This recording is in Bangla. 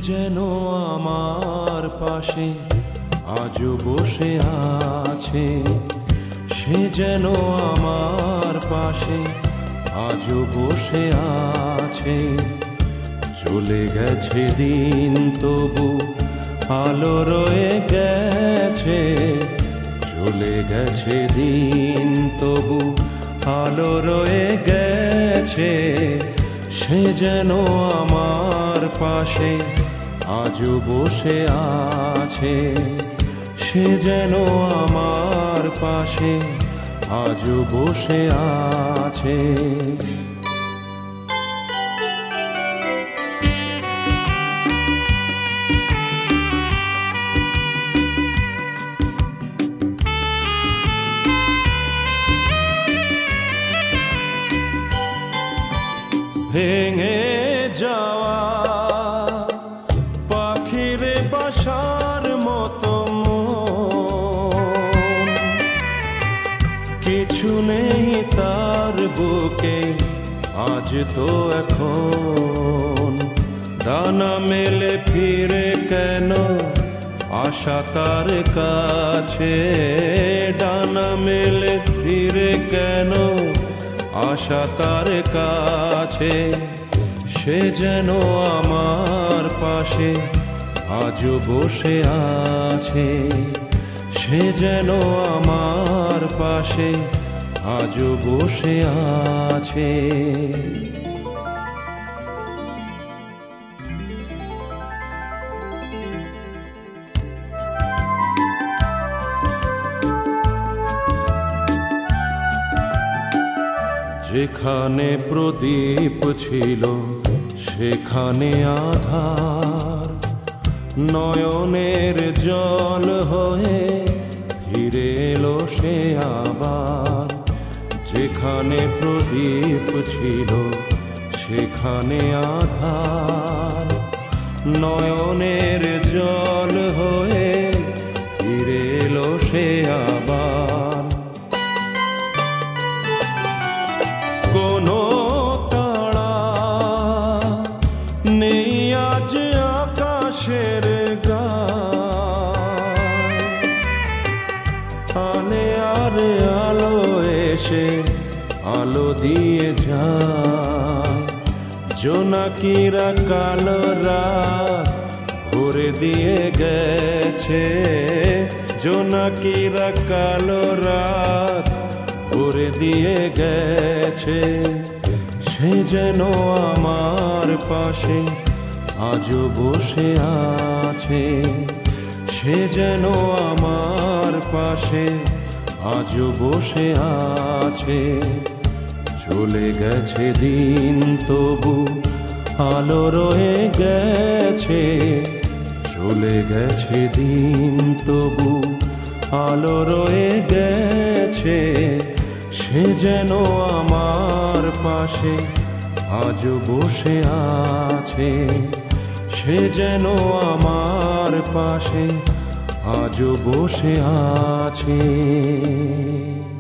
যেন আমার পাশে আজও বসে আছে, সে যেন আমার পাশে আজও বসে আছে। চলে গেছে দিন তবু আলো রয়ে গেছে, চলে গেছে দিন তবু আলো রয়ে গেছে। সে যেন আমার পাশে আজও বসে আছে, সে যেন আমার পাশে আজও বসে আছে। ভেঙে যাওয়া পাখির বাসার মতো কিছু নেই তার বুকে আজ তো এখন। ডানা মেলে ফিরে কেন আশা তার কাছে, ডানা মেলে ফিরে কেন আশা তার কাছে। সে যেন আমার পাশে আজও বসে আছে, সে যেন আমার পাশে আজও বসে আছে। যেখানে প্রদীপ ছিল সেখানে আধার, নয়নের জল হয়ে ফিরে এলো সে আবার। যেখানে প্রদীপ ছিল সেখানে আধার, নয়নের জল হয়ে ফিরে এলো সে আবার। কোনো তারা নেই আজ আকাশের গায়, আলে আরে আলো এসে আলো দিয়ে যায়। জোনাকিরা কালো রাত ভরে দিয়ে গেছে, জোনাকিরা কালো রাত ভরে দিয়ে গেছে। সে যেন আমার পাশে আজও বসে আছে, সে যেন আমার পাশে আজও বসে আছে। চলে গেছে দিন তবু আলো রয়ে গেছে, চলে গেছে দিন তবু আলো রয়ে গেছে। সে যেন আমার পাশে আজও বসে আছে, সে যেন আমার পাশে আজও বসে আছে।